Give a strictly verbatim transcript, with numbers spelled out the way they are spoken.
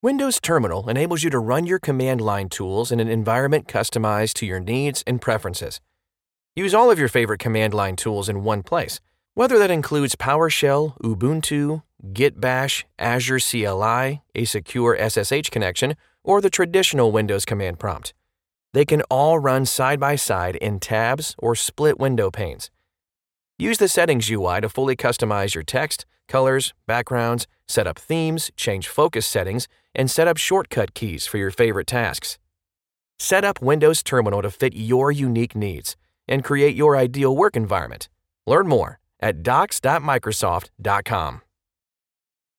Windows Terminal enables you to run your command line tools in an environment customized to your needs and preferences. Use all of your favorite command line tools in one place, whether that includes PowerShell, Ubuntu, Git Bash, Azure C L I, a secure S S H connection, or the traditional Windows command prompt. They can all run side by side in tabs or split window panes. Use the Settings U I to fully customize your text, colors, backgrounds, set up themes, change focus settings, and set up shortcut keys for your favorite tasks. Set up Windows Terminal to fit your unique needs and create your ideal work environment. Learn more at docs dot microsoft dot com.